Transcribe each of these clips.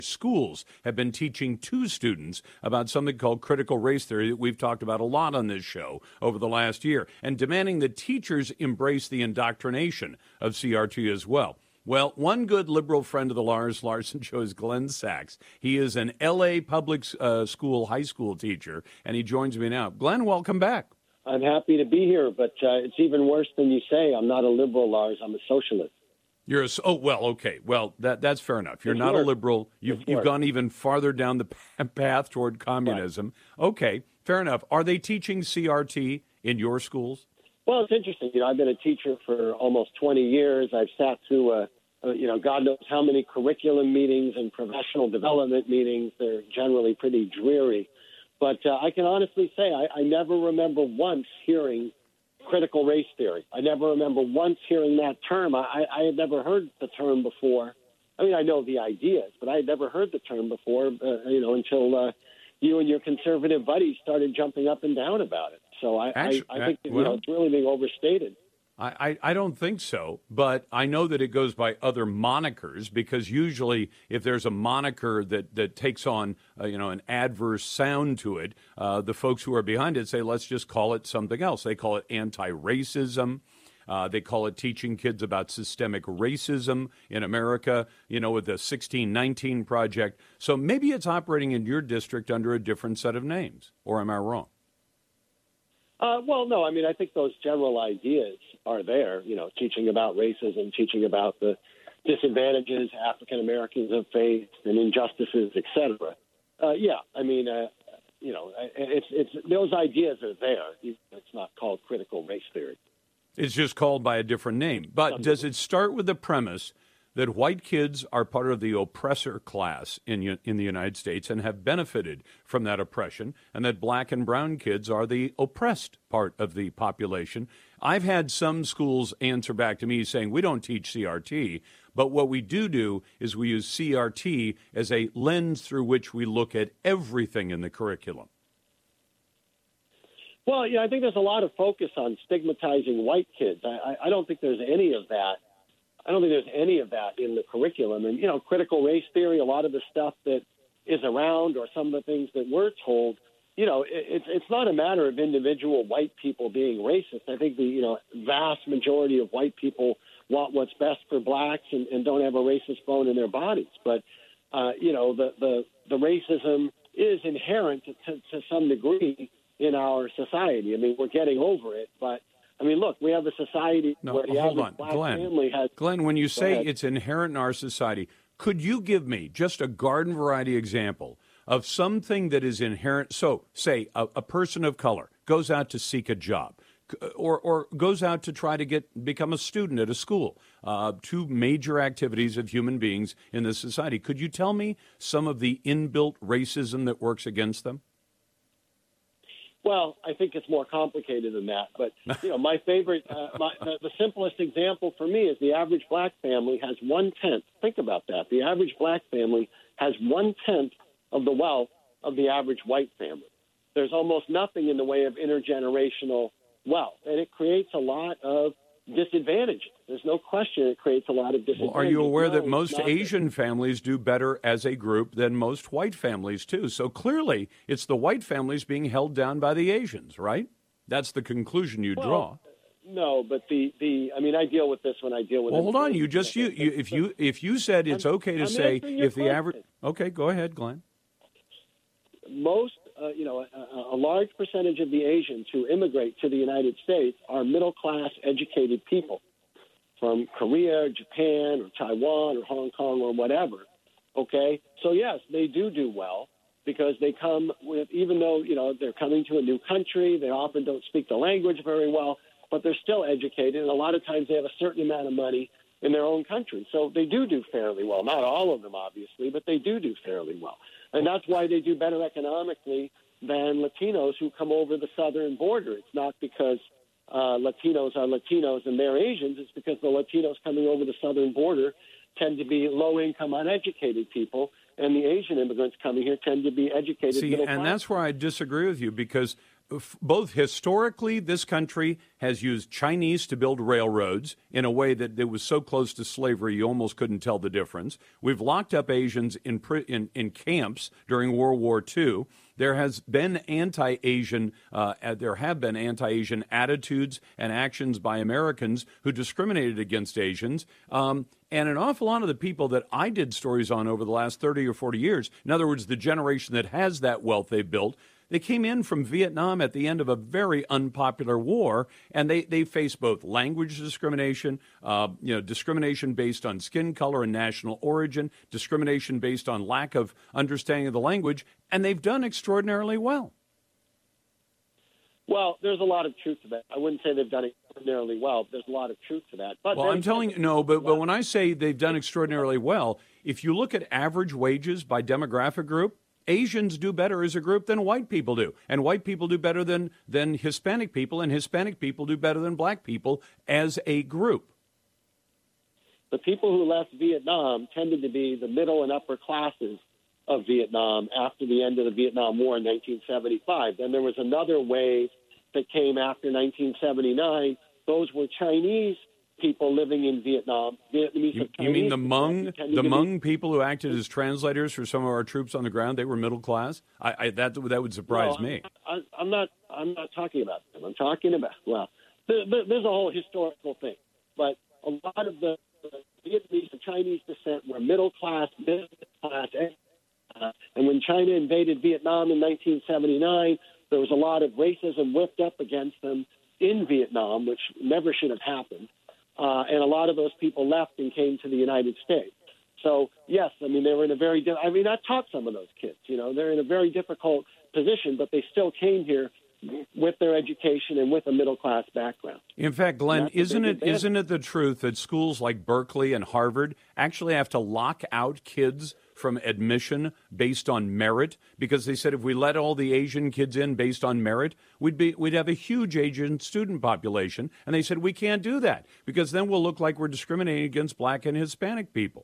schools have been teaching to students about something called critical race theory that we've talked about a lot on this show over the last year, and demanding that teachers embrace the indoctrination of CRT as well. Well, one good liberal friend of the Lars Larson show is Glenn Sachs. He is an L.A. public school high school teacher, and he joins me now. Glenn, welcome back. I'm happy to be here, but it's even worse than you say. I'm not a liberal, Lars. I'm a socialist. You're okay. Well, that's fair enough. You're not a liberal. You've gone even farther down the path toward communism. Right. Okay, fair enough. Are they teaching CRT in your schools? Well, it's interesting. I've been a teacher for almost 20 years. I've sat through, God knows how many curriculum meetings and professional development meetings. They're generally pretty dreary. But I can honestly say I never remember once hearing critical race theory. I never remember once hearing that term. I had never heard the term before. I mean, I know the ideas, but I had never heard the term before, until you and your conservative buddies started jumping up and down about it. So I think it's really being overstated. I don't think so, but I know that it goes by other monikers, because usually if there's a moniker that takes on an adverse sound to it, the folks who are behind it say, let's just call it something else. They call it anti-racism. They call it teaching kids about systemic racism in America, with the 1619 Project. So maybe it's operating in your district under a different set of names, or am I wrong? Well, no, I mean, I think those general ideas are there, teaching about racism, teaching about the disadvantages African Americans have faced and injustices, et cetera. It's those ideas are there. It's not called critical race theory. It's just called by a different name. But does it start with the premise that white kids are part of the oppressor class in the United States and have benefited from that oppression, and that black and brown kids are the oppressed part of the population? I've had some schools answer back to me saying, we don't teach CRT, but what we do is we use CRT as a lens through which we look at everything in the curriculum. Well, I think there's a lot of focus on stigmatizing white kids. I don't think there's any of that. I don't think there's any of that in the curriculum. And, critical race theory, a lot of the stuff that is around, or some of the things that we're told, it's not a matter of individual white people being racist. I think the, vast majority of white people want what's best for blacks and don't have a racist bone in their bodies. But, the racism is inherent to some degree in our society. I mean, we're getting over it, but look, we have a society where the average black family has... Glenn, when you say it's inherent in our society, could you give me just a garden variety example of something that is inherent? So, say a person of color goes out to seek a job, or goes out to try to become a student at a school, two major activities of human beings in this society. Could you tell me some of the inbuilt racism that works against them? Well, I think it's more complicated than that. But, my favorite, the simplest example for me is the average black family has 1/10. Think about that. The average black family has 1/10 of the wealth of the average white family. There's almost nothing in the way of intergenerational wealth, and it creates a lot of disadvantages. There's no question it creates a lot of disadvantages. Well, are you aware that most Asian families do better as a group than most white families, too? So clearly it's the white families being held down by the Asians, right? That's the conclusion you draw. No, but I deal with this when I deal with... Well, hold on. If you said it's okay to say if the average... Okay, go ahead, Glenn. Most, a large percentage of the Asians who immigrate to the United States are middle-class educated people from Korea, Japan, or Taiwan, or Hong Kong, or whatever, okay? So, yes, they do well because they come with, even though, they're coming to a new country, they often don't speak the language very well, but they're still educated, and a lot of times they have a certain amount of money in their own country. So they do fairly well. Not all of them, obviously, but they do fairly well. And that's why they do better economically than Latinos who come over the southern border. It's not because Latinos are Latinos and they're Asians. It's because the Latinos coming over the southern border tend to be low-income, uneducated people, and the Asian immigrants coming here tend to be educated. See, and that's where I disagree with you, because both historically, this country has used Chinese to build railroads in a way that it was so close to slavery you almost couldn't tell the difference. We've locked up Asians in camps during World War II. There have been anti-Asian attitudes and actions by Americans who discriminated against Asians. And an awful lot of the people that I did stories on over the last 30 or 40 years, in other words, the generation that has that wealth they've built, they came in from Vietnam at the end of a very unpopular war, and they face both language discrimination, discrimination based on skin color and national origin, discrimination based on lack of understanding of the language, and they've done extraordinarily well. Well, there's a lot of truth to that. I wouldn't say they've done extraordinarily well, but there's a lot of truth to that. But I'm telling you, no, but when I say they've done extraordinarily well, if you look at average wages by demographic group, Asians do better as a group than white people do, and white people do better than Hispanic people, and Hispanic people do better than black people as a group. The people who left Vietnam tended to be the middle and upper classes of Vietnam after the end of the Vietnam War in 1975. Then there was another wave that came after 1979. Those were Chinese people living in Vietnam. You mean the Hmong people who acted as translators for some of our troops on the ground? They were middle class. That would surprise me. I'm not talking about them. I'm talking about there's a whole historical thing, but a lot of the Vietnamese of Chinese descent were middle class, business class, and when China invaded Vietnam in 1979, there was a lot of racism whipped up against them in Vietnam, which never should have happened. And a lot of those people left and came to the United States. So, yes, I mean, they were in a very I taught some of those kids. They're in a very difficult position, but they still came here with their education and with a middle-class background. In fact, Glenn, isn't it the truth that schools like Berkeley and Harvard actually have to lock out kids from admission based on merit? Because they said if we let all the Asian kids in based on merit, we'd have a huge Asian student population. And they said we can't do that because then we'll look like we're discriminating against black and Hispanic people.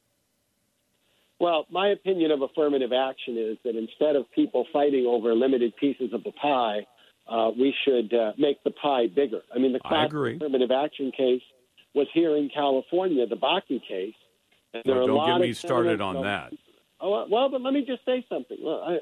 Well, my opinion of affirmative action is that instead of people fighting over limited pieces of the pie, we should make the pie bigger. I mean, the classic affirmative action case was here in California, the Bakke case. And there are don't get me started on that. Well, but let me just say something.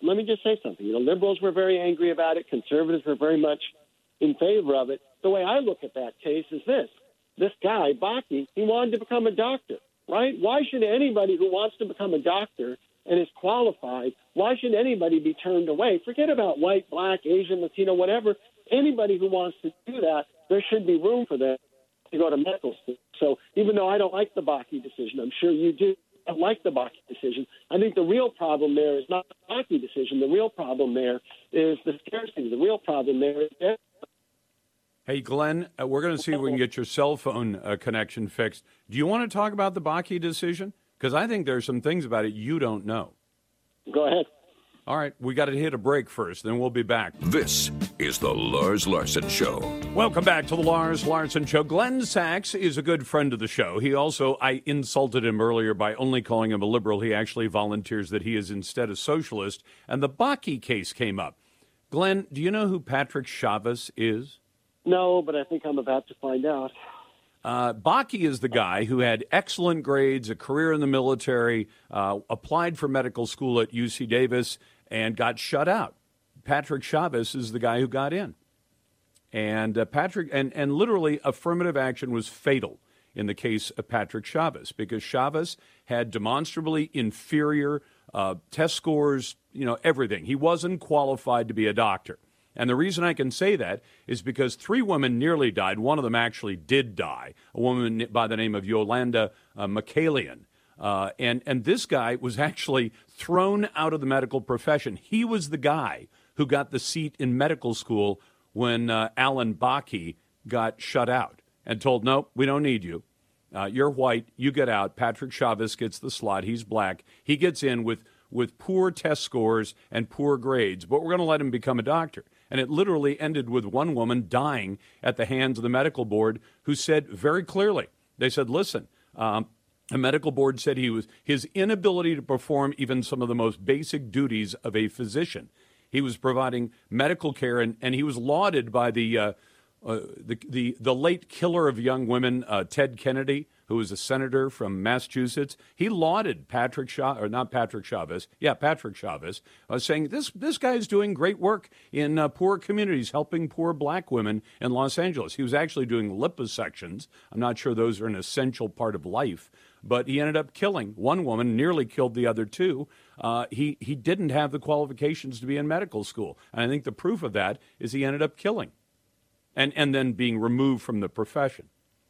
Liberals were very angry about it. Conservatives were very much in favor of it. The way I look at that case is this. This guy, Bakke, he wanted to become a doctor, right? Why should anybody who wants to become a doctor and is qualified, why should anybody be turned away? Forget about white, black, Asian, Latino, whatever. Anybody who wants to do that, there should be room for them to go to medical school. So even though I don't like the Bakke decision, I'm sure you do. I like the Bakke decision. I think the real problem there is not the Bakke decision. The real problem there is the scarcity. The real problem there is... Hey, Glenn, we're going to see if we can get your cell phone connection fixed. Do you want to talk about the Bakke decision? Because I think there's some things about it you don't know. Go ahead. All right, we got to hit a break first, then we'll be back. This is the Lars Larson Show. Welcome back to the Lars Larson Show. Glenn Sachs is a good friend of the show. I insulted him earlier by only calling him a liberal. He actually volunteers that he is instead a socialist. And the Bakke case came up. Glenn, do you know who Patrick Chavez is? No, but I think I'm about to find out. Bakke is the guy who had excellent grades, a career in the military, applied for medical school at UC Davis, and got shut out. Patrick Chavez is the guy who got in. And and literally affirmative action was fatal in the case of Patrick Chavez because Chavez had demonstrably inferior test scores, everything. He wasn't qualified to be a doctor. And the reason I can say that is because 3 women nearly died. One of them actually did die, a woman by the name of Yolanda Michaelian. And this guy was actually thrown out of the medical profession. He was the guy who got the seat in medical school when Alan Bakke got shut out and told, nope, we don't need you. You're white. You get out. Patrick Chavez gets the slot. He's black. He gets in with poor test scores and poor grades, but we're going to let him become a doctor. And it literally ended with one woman dying at the hands of the medical board who said very clearly, they said, listen, the medical board said his inability to perform even some of the most basic duties of a physician. He was providing medical care, and he was lauded by the late killer of young women, Ted Kennedy, who was a senator from Massachusetts. He lauded Patrick Chavez, saying this guy is doing great work in poor communities, helping poor black women in Los Angeles. He was actually doing liposections. I'm not sure those are an essential part of life, but he ended up killing one woman, nearly killed the other two. He didn't have the qualifications to be in medical school, and I think the proof of that is he ended up killing and then being removed from the profession.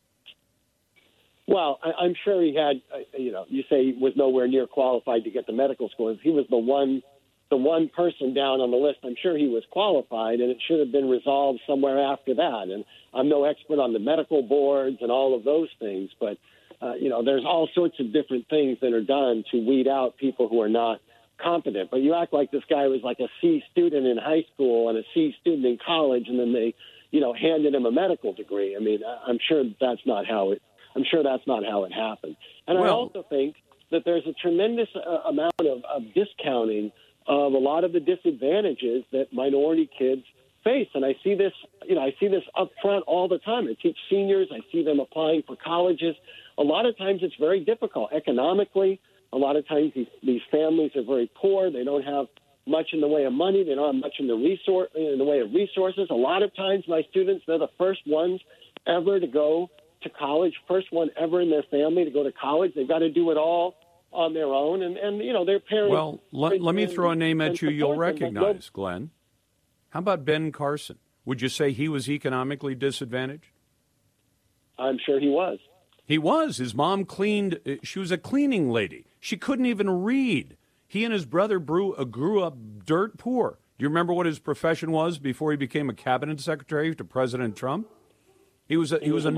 Well, I'm sure he had, you say he was nowhere near qualified to get to medical school. If he was the one person down on the list, I'm sure he was qualified, and it should have been resolved somewhere after that. And I'm no expert on the medical boards and all of those things, but, there's all sorts of different things that are done to weed out people who are not competent. But you act like this guy was like a C student in high school and a C student in college, and then they, handed him a medical degree. I mean, I'm sure that's not how it happened. And I also think that there's a tremendous amount of discounting of a lot of the disadvantages that minority kids face. And I see this up front all the time. I teach seniors. I see them applying for colleges. A lot of times it's very difficult economically. A lot of times these families are very poor. They don't have much in the way of money. They don't have much in the way of resources. A lot of times my students, they're the first ones ever to go to college, first one ever in their family to go to college. They've got to do it all on their own, and their parents. Well, let me throw a name at you you'll recognize, Glenn. How about Ben Carson? Would you say he was economically disadvantaged? I'm sure he was. He was. His mom cleaned. She was a cleaning lady. She couldn't even read. He and his brother grew up dirt poor. Do you remember what his profession was before he became a cabinet secretary to President Trump? He was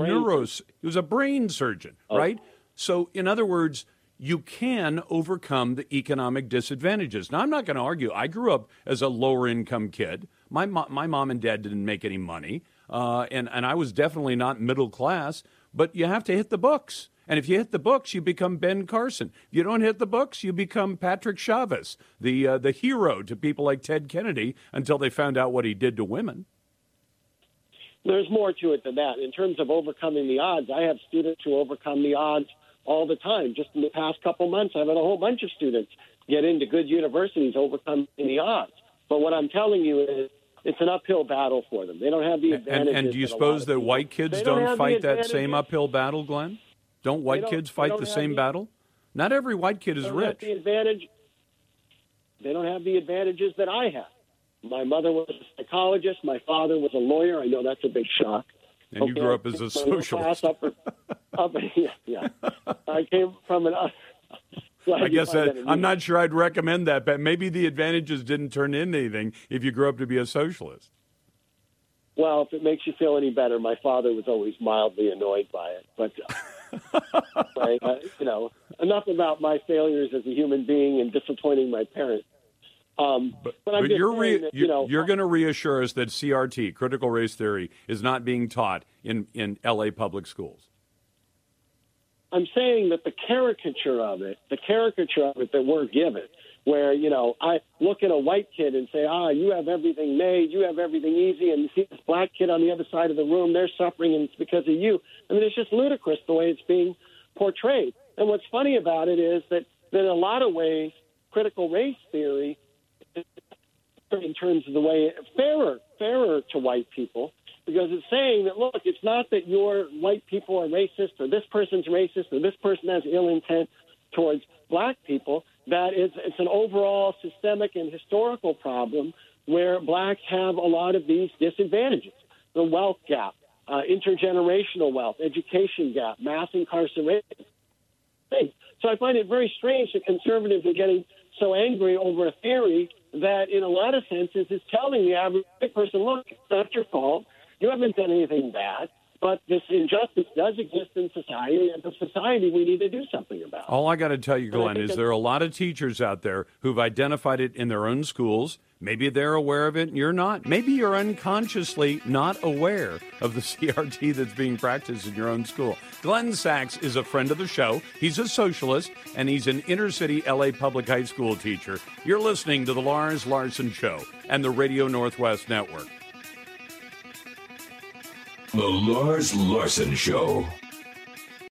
a brain surgeon, right? So, in other words, you can overcome the economic disadvantages. Now, I'm not going to argue. I grew up as a lower income kid. My mom and dad didn't make any money, and I was definitely not middle class. But you have to hit the books, and if you hit the books, you become Ben Carson. If you don't hit the books, you become Patrick Chavez, the hero to people like Ted Kennedy until they found out what he did to women. There's more to it than that. In terms of overcoming the odds, I have students who overcome the odds all the time. Just in the past couple months, I've had a whole bunch of students get into good universities overcoming the odds. But what I'm telling you is it's an uphill battle for them. They don't have the advantages. And do you suppose that white kids don't fight that same uphill battle, Glenn? Don't white kids fight the same battle? Not every white kid is rich. They don't have the advantages that I have. My mother was a psychologist. My father was a lawyer. I know that's a big shock. And you grew up as a socialist. Yeah. I came from an... I guess I'm not sure I'd recommend that, but maybe the advantages didn't turn into anything if you grew up to be a socialist. Well, if it makes you feel any better, my father was always mildly annoyed by it. But, enough about my failures as a human being and disappointing my parents. But you're going to reassure us that CRT, critical race theory, is not being taught in L.A. public schools. I'm saying that the caricature of it that we're given, where, I look at a white kid and say, you have everything made, you have everything easy, and you see this black kid on the other side of the room, they're suffering, and it's because of you. I mean, it's just ludicrous the way it's being portrayed. And what's funny about it is that in a lot of ways, critical race theory, in terms of the way fairer to white people, because it's saying that, look, it's not that your white people are racist or this person's racist or this person has ill intent towards black people, that it's an overall systemic and historical problem where blacks have a lot of these disadvantages. The wealth gap, intergenerational wealth, education gap, mass incarceration. So I find it very strange that conservatives are getting so angry over a theory that in a lot of senses is telling the average person, look, it's not your fault. You haven't done anything bad. But this injustice does exist in society, and as a society, we need to do something about it. All I got to tell you, Glenn, is there are a lot of teachers out there who've identified it in their own schools. Maybe they're aware of it and you're not. Maybe you're unconsciously not aware of the CRT that's being practiced in your own school. Glenn Sachs is a friend of the show. He's a socialist, and he's an inner-city L.A. public high school teacher. You're listening to The Lars Larson Show and the Radio Northwest Network. The Lars Larson Show.